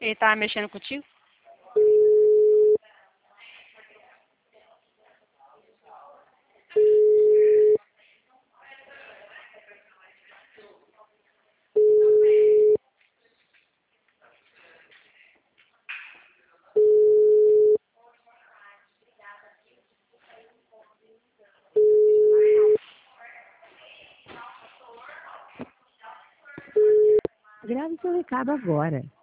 Ele tava mexendo contigo? Grave seu recado agora.